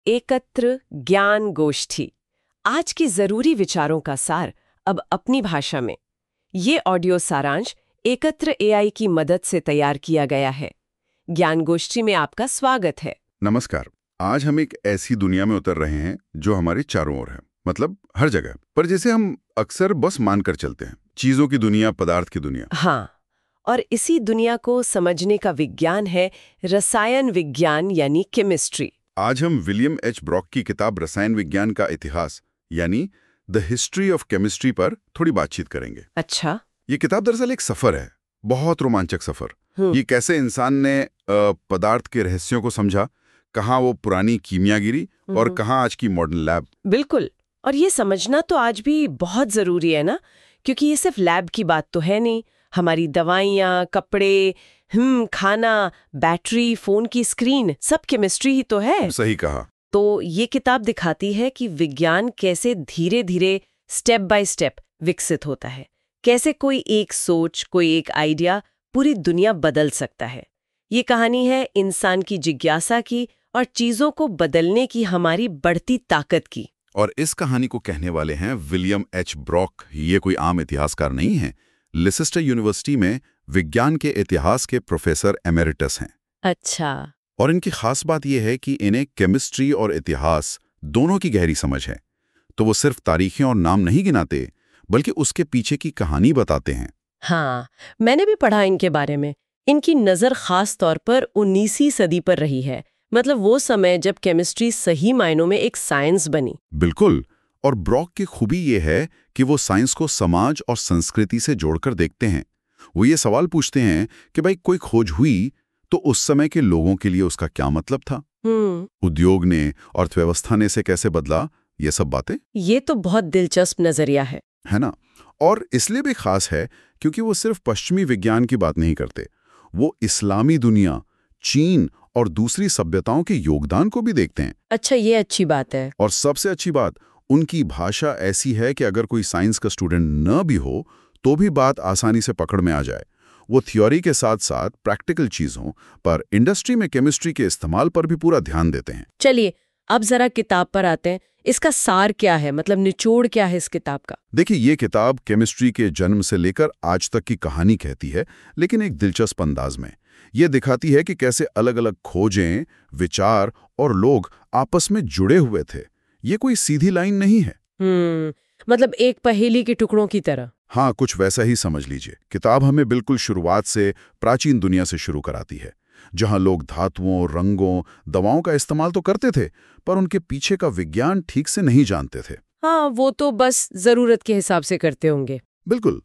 एकत्र ज्ञान गोष्ठी, आज की जरूरी विचारों का सार अब अपनी भाषा में। ये ऑडियो सारांश एकत्र एआई की मदद से तैयार किया गया है। ज्ञान गोष्ठी में आपका स्वागत है। नमस्कार। आज हम एक ऐसी दुनिया में उतर रहे हैं जो हमारे चारों ओर है, मतलब हर जगह, पर जिसे हम अक्सर बस मानकर चलते हैं। चीजों की दुनिया, पदार्थ की दुनिया। हाँ, और इसी दुनिया को समझने का विज्ञान है रसायन विज्ञान यानी केमिस्ट्री। आज हम विलियम एच ब्रॉक की किताब रसायन विज्ञान का इतिहास यानी द हिस्ट्री ऑफ केमिस्ट्री पर थोड़ी बातचीत करेंगे। अच्छा। ये किताब दरअसल एक सफर है, बहुत रोमांचक सफर। ये कैसे इंसान ने पदार्थ के रहस्यों को समझा, कहाँ वो पुरानी कीमियागिरी और कहाँ आज की मॉडर्न लैब। बिल्कुल, और ये समझना तो आज भी बहुत जरूरी है ना, क्योंकि ये सिर्फ लैब की बात तो है नहीं। हमारी दवाइयाँ, कपड़े, खाना, बैटरी, फोन की स्क्रीन, सब केमिस्ट्री ही तो है। सही कहा। तो ये किताब दिखाती है कि विज्ञान कैसे धीरे धीरे, स्टेप बाय स्टेप विकसित होता है। कैसे कोई एक सोच, कोई एक आइडिया पूरी दुनिया बदल सकता है। ये कहानी है इंसान की जिज्ञासा की और चीजों को बदलने की हमारी बढ़ती ताकत की। और इस कहानी को कहने वाले हैं विलियम एच ब्रॉक। ये कोई आम इतिहासकार नहीं है। लिसेस्टर यूनिवर्सिटी में विज्ञान के इतिहास के प्रोफेसर एमेरिटस हैं। अच्छा। और इनकी खास बात यह है कि इन्हें केमिस्ट्री और इतिहास दोनों की गहरी समझ है। तो वो सिर्फ तारीखें और नाम नहीं गिनाते, बल्कि उसके पीछे की कहानी बताते हैं। हाँ, मैंने भी पढ़ा इनके बारे में। इनकी नज़र खास तौर पर 19वीं सदी पर रही है, मतलब वो समय जब केमिस्ट्री सही मायनों में एक साइंस बनी। बिल्कुल। और ब्रॉक की खूबी ये है कि वो साइंस को समाज और संस्कृति से जोड़कर देखते हैं। वो ये सवाल पूछते हैं कि भाई कोई खोज हुई तो उस समय के लोगों के लिए उसका क्या मतलब था। उद्योग ने, अर्थव्यवस्था ने इसे कैसे बदला, ये सब बातें। ये तो बहुत दिलचस्प नजरिया है ना? और इसलिए भी खास है क्योंकि वो सिर्फ पश्चिमी विज्ञान की बात नहीं करते। वो इस्लामी दुनिया, चीन और दूसरी सभ्यताओं के योगदान को भी देखते हैं। अच्छा, ये अच्छी बात है। और सबसे अच्छी बात, उनकी भाषा ऐसी है कि अगर कोई साइंस का स्टूडेंट न भी हो तो भी बात आसानी से पकड़ में आ जाए। वो थ्योरी के साथ साथ प्रैक्टिकल चीजों पर, इंडस्ट्री में केमिस्ट्री के इस्तेमाल पर भी पूरा ध्यान देते हैं। चलिए अब जरा किताब पर आते हैं। इसका सार क्या है, मतलब निचोड़ क्या है इस किताब का? देखिए, ये किताब केमिस्ट्री के जन्म से लेकर आज तक की कहानी कहती है, लेकिन एक दिलचस्प अंदाज में। ये दिखाती है कि कैसे अलग अलग खोजें, विचार और लोग आपस में जुड़े हुए थे। ये कोई सीधी लाइन नहीं है। मतलब एक पहेली के टुकड़ों की तरह। हाँ, कुछ वैसा ही समझ लीजिए। किताब हमें बिल्कुल शुरुआत से प्राचीन दुनिया से शुरू कराती है, जहां लोग धातुओं, रंगों, दवाओं का इस्तेमाल तो करते थे, पर उनके पीछे का विज्ञान ठीक से नहीं जानते थे। हाँ, वो तो बस जरूरत के हिसाब से करते होंगे। बिल्कुल।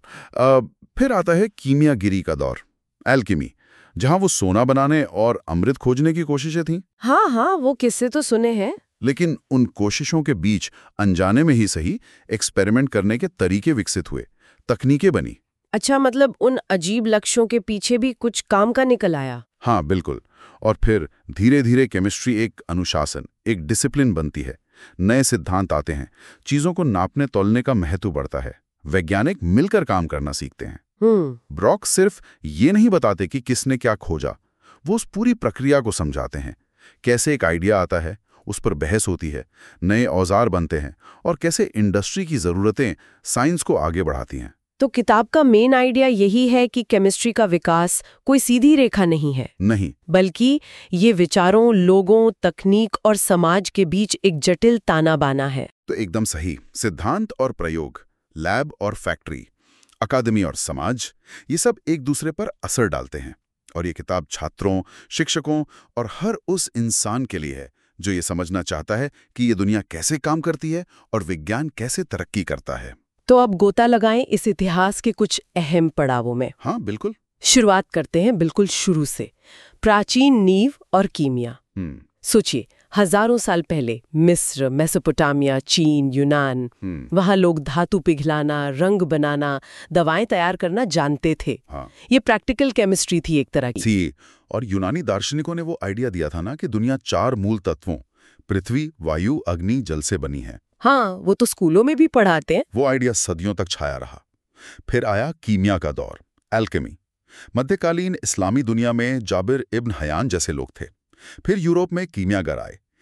फिर आता है कीमियागिरी का दौर, एल्केमी, जहां वो सोना बनाने और अमृत खोजने की कोशिशें थीं। हाँ, वो किस्से तो सुने हैं। लेकिन उन कोशिशों के बीच अनजाने में ही सही, एक्सपेरिमेंट करने के तरीके विकसित हुए, तकनीकें बनी। अच्छा, मतलब उन अजीब लक्ष्यों के पीछे भी कुछ काम का निकल आया। हाँ, बिल्कुल। और फिर धीरे धीरे केमिस्ट्री एक अनुशासन, एक डिसिप्लिन बनती है। नए सिद्धांत आते हैं, चीजों को नापने तोलने का महत्व बढ़ता है, वैज्ञानिक मिलकर काम करना सीखते हैं। ब्रॉक सिर्फ ये नहीं बताते कि किसने क्या खोजा, वो उस पूरी प्रक्रिया को समझाते हैं। कैसे एक आइडिया आता है, उस पर बहस होती है, नए औजार बनते हैं, और कैसे इंडस्ट्री की जरूरतें साइंस को आगे बढ़ाती हैं। तो किताब का मेन आइडिया यही है कि केमिस्ट्री का विकास कोई सीधी रेखा नहीं है, नहीं, बल्कि ये विचारों, लोगों, तकनीक और समाज के बीच एक जटिल ताना बाना है। तो एकदम सही। सिद्धांत और प्रयोग, लैब और फैक्ट्री, अकादमी और समाज, ये सब एक दूसरे पर असर डालते हैं। और ये किताब छात्रों, शिक्षकों और हर उस इंसान के लिए है जो ये समझना चाहता है कि ये दुनिया कैसे काम करती है और विज्ञान कैसे तरक्की करता है। तो अब गोता लगाएं इस इतिहास के कुछ अहम पड़ावों में। हाँ, बिल्कुल। शुरुआत करते हैं बिल्कुल शुरू से, प्राचीन नींव और कीमिया। सोचिए, हजारों साल पहले मिस्र, मेसोपोटामिया, चीन, यूनान, वहां लोग धातु पिघलाना, रंग बनाना, दवाएं तैयार करना जानते थे। हाँ। ये प्रैक्टिकल केमिस्ट्री थी एक तरह की। और यूनानी दार्शनिकों ने वो आइडिया दिया था ना कि दुनिया 4 मूल तत्वों, पृथ्वी, वायु, अग्नि, जल से बनी है। हाँ, वो तो स्कूलों में भी पढ़ाते हैं। वो आइडिया सदियों तक छाया रहा। फिर आया कीमिया का दौर, एल्केमी। मध्यकालीन इस्लामी दुनिया में जाबिर इब्न हयान जैसे लोग थे। फिर यूरोप में कीमियागर आए,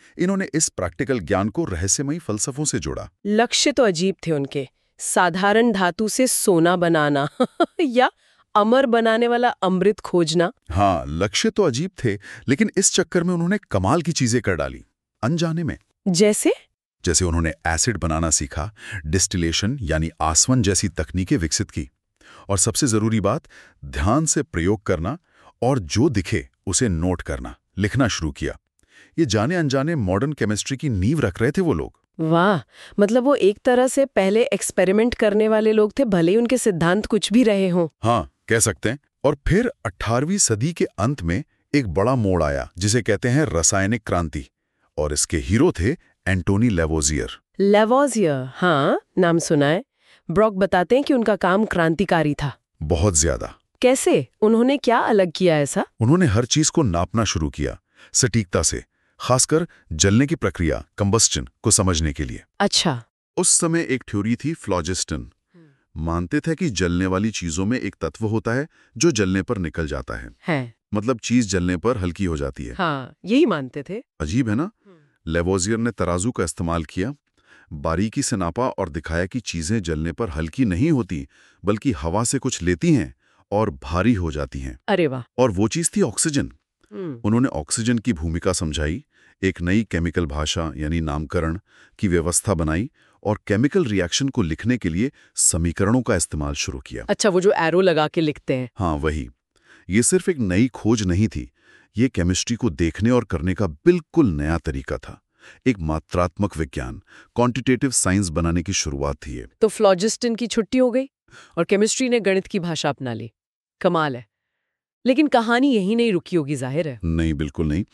इन्होंने इस प्रैक्टिकल ज्ञान को रहस्यमयी फलसफों से जोड़ा। लक्ष्य तो अजीब थे उनके, साधारण धातु से सोना बनाना या अमर बनाने वाला अमृत खोजना। हाँ, लक्ष्य तो अजीब थे, लेकिन इस चक्कर में उन्होंने कमाल की चीजें कर डाली, अनजाने में। जैसे उन्होंने एसिड बनाना सीखा, डिस्टिलेशन यानी आसवन जैसी तकनीकें विकसित की, और सबसे जरूरी बात, ध्यान से प्रयोग करना और जो दिखे उसे नोट करना, लिखना शुरू किया। ये जाने अनजाने मॉडर्न केमिस्ट्री की नींव रख रहे थे वो लोग। वाह, मतलब वो एक तरह से पहले एक्सपेरिमेंट करने वाले लोग थे, भले ही उनके सिद्धांत कुछ भी रहे हों। हाँ, कह सकते हैं। और फिर 18वीं सदी के अंत में एक बड़ा मोड़ आया जिसे कहते हैं रासायनिक क्रांति, और इसके हीरो थे एंटोनी लेवोजियर। लेवोजियर, हाँ, नाम सुना है। ब्रॉक बताते हैं कि उनका काम क्रांतिकारी था। बहुत ज्यादा। कैसे? उन्होंने क्या अलग किया ऐसा? उन्होंने हर चीज को नापना शुरू किया, सटीकता से, खासकर जलने की प्रक्रिया, कंबस्टन को समझने के लिए। अच्छा। उस समय एक थ्योरी थी फ्लॉजिस्टन। मानते थे कि जलने वाली चीजों में एक तत्व होता है जो जलने पर निकल जाता है। मतलब चीज जलने पर हल्की हो जाती है। हाँ, यही मानते थे। अजीब है ना? लेवोजियर ने तराजू का इस्तेमाल किया, बारीकी से नापा और दिखाया कि चीजें जलने पर हल्की नहीं होती, बल्कि हवा से कुछ लेती हैं और भारी हो जाती हैं। अरे वाह! और वो चीज थी ऑक्सीजन। उन्होंने ऑक्सीजन की भूमिका समझाई, एक नई केमिकल भाषा यानी नामकरण की व्यवस्था बनाई और केमिकल रिएक्शन को लिखने के लिए समीकरणों का इस्तेमाल शुरू किया। अच्छा, वो जो एरो लगा के लिखते हैं। हाँ, वही। ये सिर्फ एक नई खोज नहीं थी, ये केमिस्ट्री को देखने और करने का बिल्कुल नया तरीका था। एक मात्रात्मक विज्ञान, क्वांटिटेटिव साइंस बनाने की शुरुआत थी ये। तो फ्लॉजिस्टन की छुट्टी हो गई और केमिस्ट्री ने गणित की भाषा अपना ली। कमाल है। लेकिन कहानी यही नहीं रुकी होगी, जाहिर है। नहीं, बिल्कुल नहीं।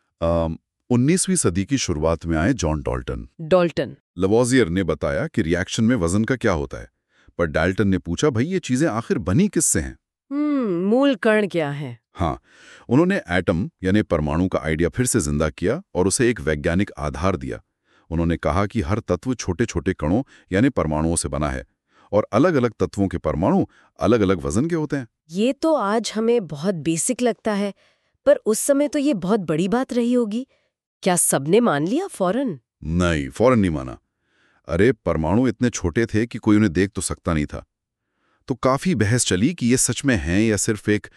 19वीं सदी की शुरुआत में आए जॉन डाल्टन। लेवोजियर ने बताया कि रिएक्शन में वजन का क्या होता है, पर डाल्टन ने पूछा, भाई ये चीजें आखिर बनी किससे हैं? मूल कण क्या है? हाँ, उन्होंने एटम यानी परमाणु का आइडिया फिर से जिंदा किया और उसे एक वैज्ञानिक आधार दिया। उन्होंने कहा कि हर तत्व छोटे छोटे कणों यानी परमाणुओं से बना है और अलग अलग तत्वों के परमाणु अलग अलग वजन के होते हैं। ये तो आज हमें बहुत बेसिक लगता है, पर उस समय तो ये बहुत बड़ी बात रही होगी। क्या सबने मान लिया फौरन? नहीं, फौरन नहीं माना। अरे, परमाणु इतने छोटे थे कि कोई उन्हें देख तो सकता नहीं था। तो काफी बहस चली कि ये सच में हैं या सिर्फ एक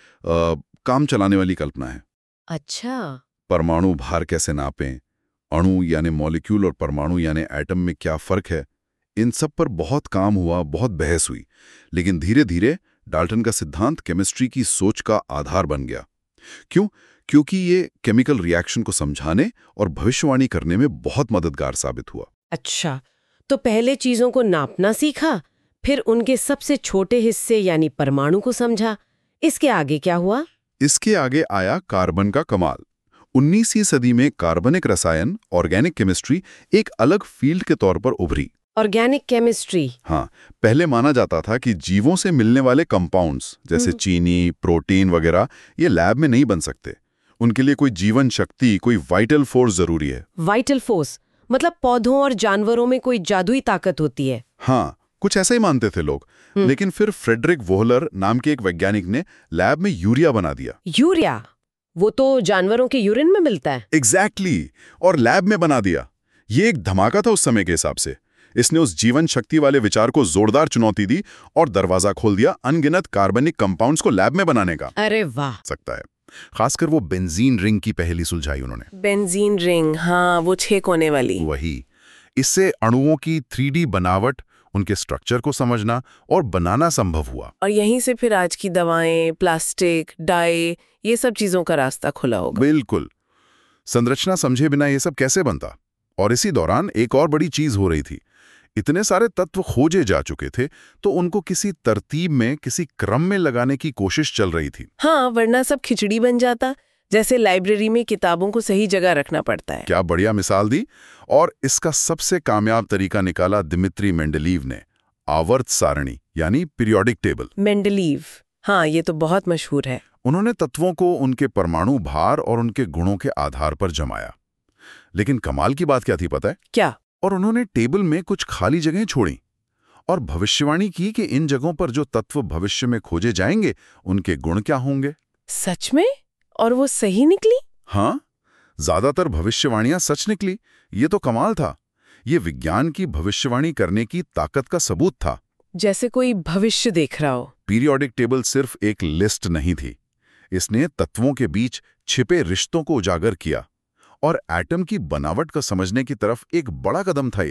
काम चलाने वाली कल्पना है। अच्छा। परमाणु भार कैसे नापें, अणु यानी मॉलिक्यूल और परमाणु यानी एटम में क्या फर्क है, इन सब पर बहुत काम हुआ, बहुत बहस हुई। लेकिन धीरे धीरे डाल्टन का सिद्धांत केमिस्ट्री की सोच का आधार बन गया। क्यों? क्योंकि ये केमिकल रिएक्शन को समझाने और भविष्यवाणी करने में बहुत मददगार साबित हुआ। अच्छा, तो पहले चीजों को नापना सीखा, फिर उनके सबसे छोटे हिस्से यानी परमाणु को समझा। इसके आगे क्या हुआ? इसके आगे आया कार्बन का कमाल। 19वीं सदी में कार्बनिक रसायन, ऑर्गेनिक केमिस्ट्री एक अलग फील्ड के तौर पर उभरी। Organic chemistry? हाँ, पहले माना जाता था कि जीवों से मिलने वाले कंपाउंड्स जैसे चीनी, प्रोटीन वगैरह ये लैब में नहीं बन सकते। उनके लिए कोई जीवन शक्ति, कोई वाइटल फोर्स जरूरी है। वाइटल फोर्स मतलब पौधों और जानवरों में कोई जादुई ताकत होती है? हाँ, कुछ ऐसा ही मानते थे लोग। लेकिन फिर फ्रेडरिक वोहलर नाम के एक वैज्ञानिक ने लैब में यूरिया बना दिया। यूरिया? वो तो जानवरों के यूरिन में मिलता है। एग्जैक्टली, और लैब में बना दिया। ये एक धमाका था उस समय के हिसाब से। इसने उस जीवन शक्ति वाले विचार को जोरदार चुनौती दी और दरवाजा खोल दिया अनगिनत कार्बनिक कंपाउंड्स को लैब में बनाने का। अरे वाह! सकता है। खासकर वो बेंजीन रिंग की पहेली सुलझाई उन्होंने। बेंजीन रिंग, हाँ, वो 6 कोने वाली। वही। इससे अणुओं की 3D बनावट, उनके स्ट्रक्चर को समझना और बनाना संभव हुआ। और यहीं से फिर आज की दवाएं, प्लास्टिक, डाई, ये सब चीजों का रास्ता खुला होगा। बिल्कुल। संरचना समझे बिना ये सब कैसे बनता? और इसी दौरान एक और बड़ी चीज हो रही थी। इतने सारे तत्व खोजे जा चुके थे, तो उनको किसी तरतीब में, किसी क्रम में लगाने की कोशिश चल रही थी। हाँ, वरना सब खिचड़ी बन जाता। जैसे लाइब्रेरी में किताबों को सही जगह रखना पड़ता है। क्या बढ़िया मिसाल दी। और इसका सबसे कामयाब तरीका निकाला दिमित्री मेंडलीव ने, आवर्त सारणी यानी पीरियोडिक टेबल। मेंडलीव, हाँ, ये तो बहुत मशहूर है। उन्होंने तत्वों को उनके परमाणु भार और उनके गुणों के आधार पर जमाया। लेकिन कमाल की बात क्या थी पता है? क्या? और उन्होंने टेबल में कुछ खाली जगहें छोड़ी और भविष्यवाणी की कि इन जगहों पर जो तत्व भविष्य में खोजे जाएंगे उनके गुण क्या होंगे। सच में? और वो सही निकली? हाँ, ज्यादातर भविष्यवाणियां सच निकली। ये तो कमाल था। ये विज्ञान की भविष्यवाणी करने की ताकत का सबूत था। जैसे कोई भविष्य देख रहा हो। पीरियोडिक टेबल सिर्फ एक लिस्ट नहीं थी, इसने तत्वों के बीच छिपे रिश्तों को उजागर किया और एटम की बनावट को समझने की तरफ एक बड़ा कदम था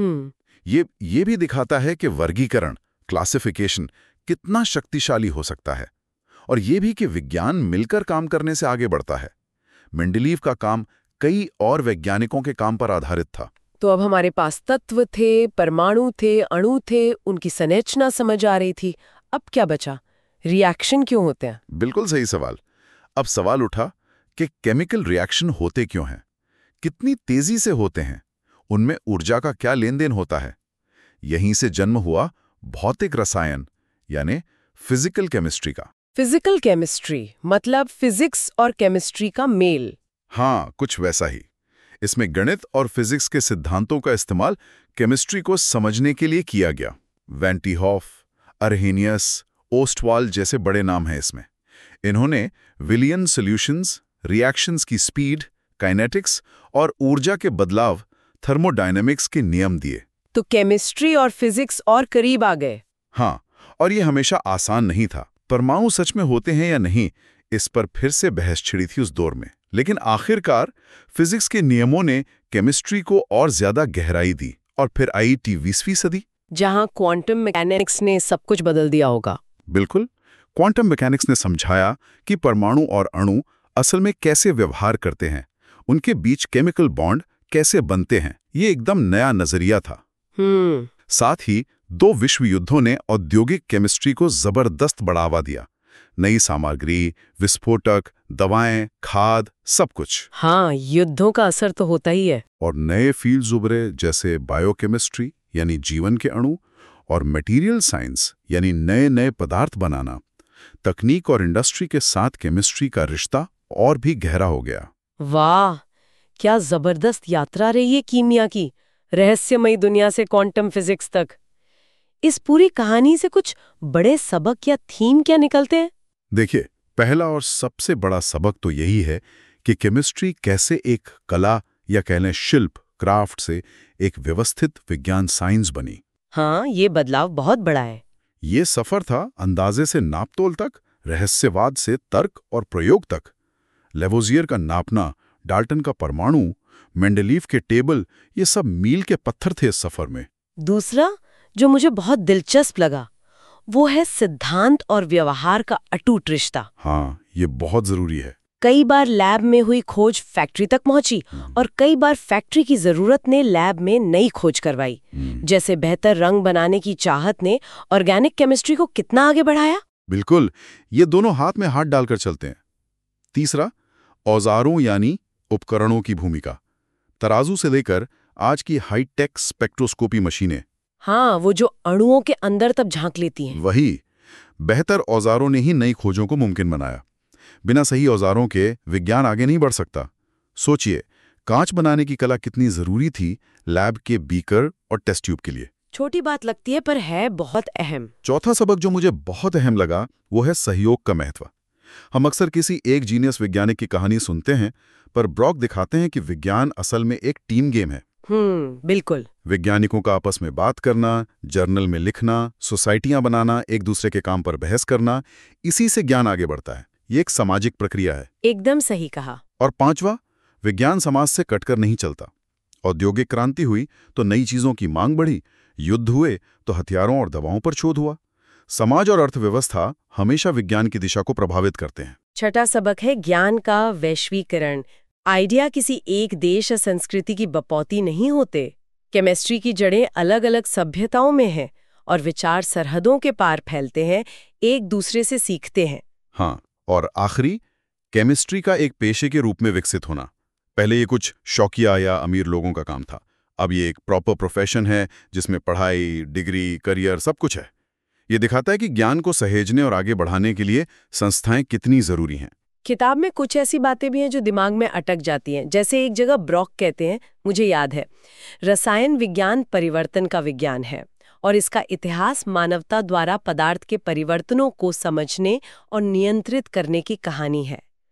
ये भी दिखाता है कि वर्गीकरण, क्लासिफिकेशन कितना शक्तिशाली हो सकता है, और ये भी कि विज्ञान मिलकर काम करने से आगे बढ़ता है। मेंडलीव का काम कई और वैज्ञानिकों के काम पर आधारित था। तो अब हमारे पास तत्व थे, परमाणु थे, अणु थे, उनकी संरचना समझ आ रही थी। अब क्या बचा? रिएक्शन क्यों होते हैं? बिल्कुल सही सवाल। अब सवाल उठा कि केमिकल रिएक्शन होते क्यों हैं, कितनी तेजी से होते हैं, उनमें ऊर्जा का क्या लेन देन होता है। यहीं से जन्म हुआ भौतिक रसायन यानी फिजिकल केमिस्ट्री का। फिजिकल केमिस्ट्री मतलब फिजिक्स और केमिस्ट्री का मेल। हाँ, कुछ वैसा ही। इसमें गणित और फिजिक्स के सिद्धांतों का इस्तेमाल केमिस्ट्री को समझने के लिए किया गया। वैन टी हॉफ, अर्हेनियस, ओस्टवाल जैसे बड़े नाम हैं इसमें। इन्होंने विलियन सॉल्यूशंस, रिएक्शंस की स्पीड, काइनेटिक्स और ऊर्जा के बदलाव, थर्मोडायनेमिक्स के नियम दिए। तो केमिस्ट्री और फिजिक्स और करीब आ गए। हाँ, और ये हमेशा आसान नहीं था। परमाणु सच में होते हैं या नहीं, इस पर फिर से बहस छिड़ी थी उस दौर में। लेकिन आखिरकार फिजिक्स के नियमों ने केमिस्ट्री को और ज्यादा गहराई दी, और फिर आई 20वीं सदी, जहां क्वांटम मैकेनिक्स ने सब कुछ बदल दिया होगा। बिल्कुल। क्वांटम मैकेनिक्स ने समझाया कि परमाणु और अणु असल में कैसे व्यवहार करते हैं, उनके बीच केमिकल बॉन्ड कैसे बनते हैं। ये एकदम नया नजरिया था। साथ ही 2 विश्व युद्धों ने औद्योगिक केमिस्ट्री को जबरदस्त बढ़ावा दिया। नई सामग्री, विस्फोटक, दवाएं, खाद, सब कुछ। हाँ, युद्धों का असर तो होता ही है। और नए फील्ड्स उभरे, जैसे बायोकेमिस्ट्री यानी जीवन के अणु, और मटेरियल साइंस यानी नए नए पदार्थ बनाना। तकनीक और इंडस्ट्री के साथ केमिस्ट्री का रिश्ता और भी गहरा हो गया। वाह, क्या जबरदस्त यात्रा रही है कीमिया की, रहस्यमयी दुनिया से क्वांटम फिजिक्स तक। इस पूरी कहानी से कुछ बड़े सबक या थीम क्या निकलते हैं? देखिए, पहला और सबसे बड़ा सबक तो यही है कि केमिस्ट्री कैसे एक कला या कह लें शिल्प, क्राफ्ट से एक व्यवस्थित विज्ञान साइंस बनी। हाँ, ये बदलाव बहुत बड़ा है। ये सफर था अंदाजे से नापतोल तक, रहस्यवाद से तर्क और प्रयोग तक। लेवोजियर का नापना, डाल्टन का परमाणु, मेंडलीव के टेबल, ये सब मील के पत्थर थे इस सफर में। दूसरा जो मुझे बहुत दिलचस्प लगा वो है सिद्धांत और व्यवहार का अटूट रिश्ता। हाँ, ये बहुत जरूरी है। कई बार लैब में हुई खोज फैक्ट्री तक पहुंची और कई बार फैक्ट्री की जरूरत ने लैब में नई खोज करवाई। जैसे बेहतर रंग बनाने की चाहत ने ऑर्गेनिक केमिस्ट्री को कितना आगे बढ़ाया। बिल्कुल, ये दोनों हाथ में हाथ डालकर चलते हैं। तीसरा, औजारों यानी उपकरणों की भूमिका। तराजू से लेकर आज की हाईटेक स्पेक्ट्रोस्कोपी मशीनें। हाँ, वो जो अणुओं के अंदर तक झांक लेती हैं। वही, बेहतर औजारों ने ही नई खोजों को मुमकिन बनाया। बिना सही औजारों के विज्ञान आगे नहीं बढ़ सकता। सोचिए, कांच बनाने की कला कितनी जरूरी थी लैब के बीकर और टेस्ट ट्यूब के लिए। छोटी बात लगती है पर है बहुत अहम। चौथा सबक जो मुझे बहुत अहम लगा वो है सहयोग का महत्व। हम अक्सर किसी एक जीनियस वैज्ञानिक की कहानी सुनते हैं, पर ब्रॉक दिखाते हैं कि विज्ञान असल में एक टीम गेम है। बिल्कुल। वैज्ञानिकों का आपस में बात करना, जर्नल में लिखना, सोसाइटियां बनाना, एक दूसरे के काम पर बहस करना, इसी से ज्ञान आगे बढ़ता है। ये एक सामाजिक प्रक्रिया है। एकदम सही कहा। और पांचवा, विज्ञान समाज से कटकर नहीं चलता। औद्योगिक क्रांति हुई तो नई चीजों की मांग बढ़ी, युद्ध हुए तो हथियारों और दवाओं पर शोध हुआ। समाज और अर्थव्यवस्था हमेशा विज्ञान की दिशा को प्रभावित करते हैं। छठा सबक है ज्ञान का वैश्वीकरण। आइडिया किसी एक देश या संस्कृति की बपौती नहीं होते। केमिस्ट्री की जड़ें अलग अलग सभ्यताओं में हैं और विचार सरहदों के पार फैलते हैं, एक दूसरे से सीखते हैं। हाँ, और आखिरी, केमिस्ट्री का एक पेशे के रूप में विकसित होना। पहले ये कुछ शौकिया या अमीर लोगों का काम था, अब ये एक प्रॉपर प्रोफेशन है जिसमें पढ़ाई, डिग्री, करियर सब कुछ है। ये दिखाता है कि ज्ञान को सहेजने और आगे बढ़ाने के लिए संस्थाएं कितनी जरूरी हैं। किताब में कुछ ऐसी बातें भी हैं जो दिमाग में अटक जाती हैं। जैसे एक जगह ब्रॉक कहते हैं, मुझे याद है, रसायन विज्ञान परिवर्तन का विज्ञान है और इसका इतिहास मानवता द्वारा पदार्थ के परिवर्तनों को समझने और नियंत्रित करने की कहानी है।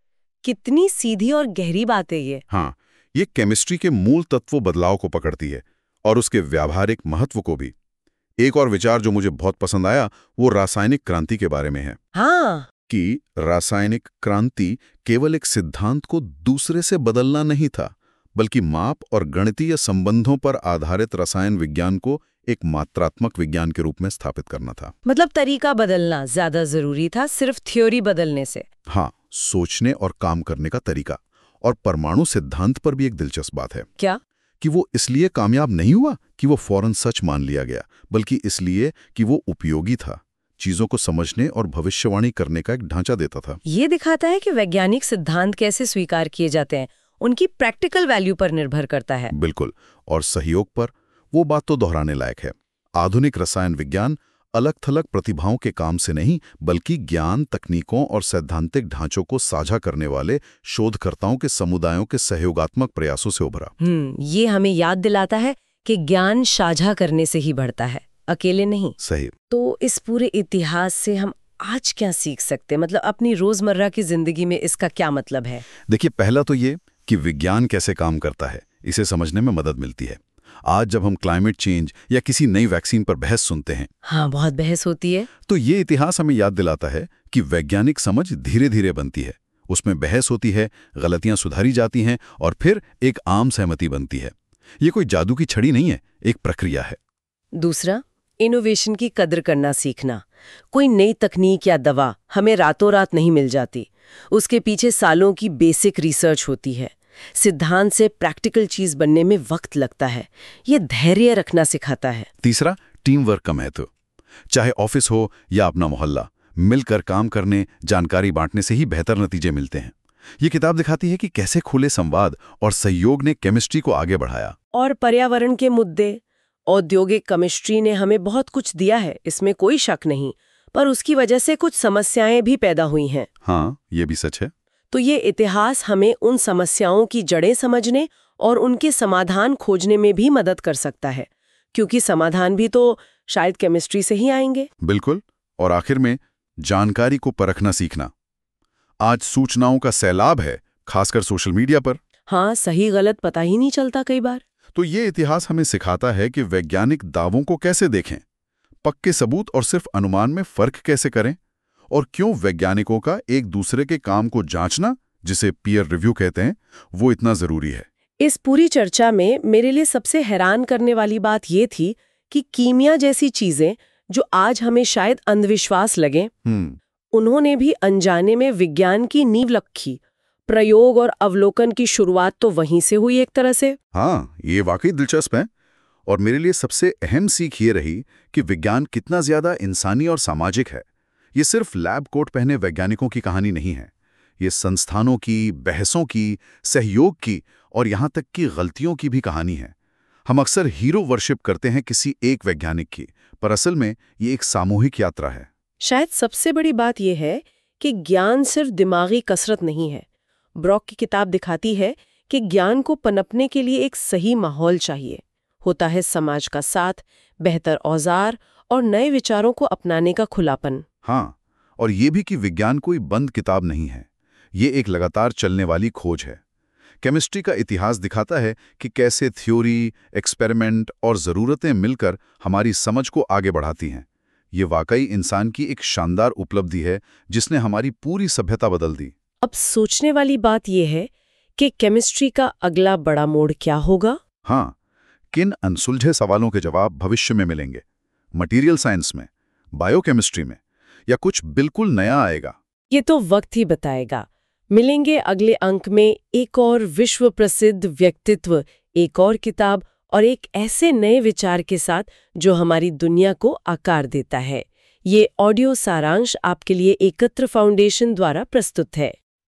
कितनी सीधी और गहरी बात है ये। हाँ, ये केमिस्ट्री के मूल तत्व बदलाव को पकड़ती है और उसके व्यावहारिक महत्व को भी। एक और विचार जो मुझे बहुत पसंद आया वो रासायनिक क्रांति के बारे में है। हाँ, कि रासायनिक क्रांति केवल एक सिद्धांत को दूसरे से बदलना नहीं था, बल्कि माप और गणितीय संबंधों पर आधारित रसायन विज्ञान को एक मात्रात्मक विज्ञान के रूप में स्थापित करना था। मतलब तरीका बदलना ज्यादा जरूरी था सिर्फ थ्योरी बदलने से। हाँ, सोचने और काम करने का तरीका। और परमाणु सिद्धांत पर भी एक दिलचस्प बात है। क्या? कि वो इसलिए कामयाब नहीं हुआ कि वो फौरन सच मान लिया गया, बल्कि इसलिए कि वो उपयोगी था, चीजों को समझने और भविष्यवाणी करने का एक ढांचा देता था। ये दिखाता है कि वैज्ञानिक सिद्धांत कैसे स्वीकार किए जाते हैं, उनकी प्रैक्टिकल वैल्यू पर निर्भर करता है। बिल्कुल। और सहयोग पर वो बात तो दोहराने लायक है। आधुनिक रसायन विज्ञान अलग थलग प्रतिभाओं के काम से नहीं, बल्कि ज्ञान, तकनीकों और सैद्धांतिक ढांचों को साझा करने वाले शोधकर्ताओं के समुदायों के सहयोगात्मक प्रयासों से उभरा। ये हमें याद दिलाता है कि ज्ञान साझा करने से ही बढ़ता है, अकेले नहीं। सही। तो इस पूरे इतिहास से हम आज क्या सीख सकते हैं? मतलब अपनी रोजमर्रा की जिंदगी में इसका क्या मतलब है? देखिए, पहला तो ये कि विज्ञान कैसे काम करता है, इसे समझने में मदद मिलती है। आज जब हम क्लाइमेट चेंज या किसी नई वैक्सीन पर बहस सुनते हैं, हाँ, बहुत बहस होती है, तो ये इतिहास हमें याद दिलाता है कि वैज्ञानिक समझ धीरे धीरे बनती है। उसमें बहस होती है, गलतियां सुधारी जाती हैं और फिर एक आम सहमति बनती है। ये कोई जादू की छड़ी नहीं है, एक प्रक्रिया है। दूसरा, इनोवेशन की कदर करना सीखना। कोई नई तकनीक या दवा हमें रातों रात नहीं मिल जाती, उसके पीछे सालों की बेसिक रिसर्च होती है। सिद्धांत से प्रैक्टिकल चीज बनने में वक्त लगता है। ये धैर्य रखना सिखाता है। तीसरा, टीम वर्क का महत्व। चाहे ऑफिस हो या अपना मोहल्ला, मिलकर काम करने, जानकारी बांटने से ही बेहतर नतीजे मिलते हैं। ये किताब दिखाती है कि कैसे खुले संवाद और सहयोग ने केमिस्ट्री को आगे बढ़ाया। और पर्यावरण के मुद्दे, औद्योगिक केमिस्ट्री ने हमें बहुत कुछ दिया है, इसमें कोई शक नहीं, पर उसकी वजह से कुछ समस्याएं भी पैदा हुई हैं। हाँ, ये भी सच है। तो ये इतिहास हमें उन समस्याओं की जड़ें समझने और उनके समाधान खोजने में भी मदद कर सकता है, क्योंकि समाधान भी तो शायद केमिस्ट्री से ही आएंगे। बिल्कुल। और आखिर में जानकारी को परखना सीखना। आज सूचनाओं का सैलाब है, खासकर सोशल मीडिया पर। हाँ, सही गलत पता ही नहीं चलता कई बार। तो ये इतिहास हमें सिखाता है कि वैज्ञानिक दावों को कैसे देखें, पक्के सबूत और सिर्फ अनुमान में फर्क कैसे करें, और क्यों वैज्ञानिकों का एक दूसरे के काम को जांचना, जिसे पीयर रिव्यू कहते हैं, वो इतना जरूरी है। इस पूरी चर्चा में मेरे लिए सबसे हैरान करने वाली बात ये थी कि कीमिया जैसी चीजें जो आज हमें शायद अंधविश्वास लगे, उन्होंने भी अनजाने में विज्ञान की नींव रखी। प्रयोग और अवलोकन की शुरुआत तो वहीं से हुई एक तरह से। हाँ, ये वाकई दिलचस्प है। और मेरे लिए सबसे अहम सीख ये रही कि विज्ञान कितना ज्यादा इंसानी और सामाजिक है। ये सिर्फ लैब कोट पहने वैज्ञानिकों की कहानी नहीं है। ये संस्थानों की, बहसों की, सहयोग की और यहाँ तक कि गलतियों की भी कहानी है। हम अक्सर हीरो वर्शिप करते हैं किसी एक वैज्ञानिक की, पर असल में ये एक सामूहिक यात्रा है। शायद सबसे बड़ी बात यह है कि ज्ञान सिर्फ दिमागी कसरत नहीं है। ब्रॉक की किताब दिखाती है कि ज्ञान को पनपने के लिए एक सही माहौल चाहिए। होता है समाज का साथ, बेहतर औजार और नए विचारों को अपनाने का खुलापन। हाँ, और ये भी कि विज्ञान कोई बंद किताब नहीं है, ये एक लगातार चलने वाली खोज है। केमिस्ट्री का इतिहास दिखाता है कि कैसे थ्योरी, एक्सपेरिमेंट और ज़रूरतें मिलकर हमारी समझ को आगे बढ़ाती हैं। ये वाकई इंसान की एक शानदार उपलब्धि है जिसने हमारी पूरी सभ्यता बदल दी। अब सोचने वाली बात यह है कि केमिस्ट्री का अगला बड़ा मोड़ क्या होगा? हाँ, किन अनसुलझे सवालों के जवाब भविष्य में मिलेंगे? मटीरियल साइंस में, बायोकेमिस्ट्री में, या कुछ बिल्कुल नया आएगा? ये तो वक्त ही बताएगा। मिलेंगे अगले अंक में एक और विश्व प्रसिद्ध व्यक्तित्व, एक और किताब और एक ऐसे नए विचार के साथ जो हमारी दुनिया को आकार देता है। ये ऑडियो सारांश आपके लिए एकत्र फाउंडेशन द्वारा प्रस्तुत है।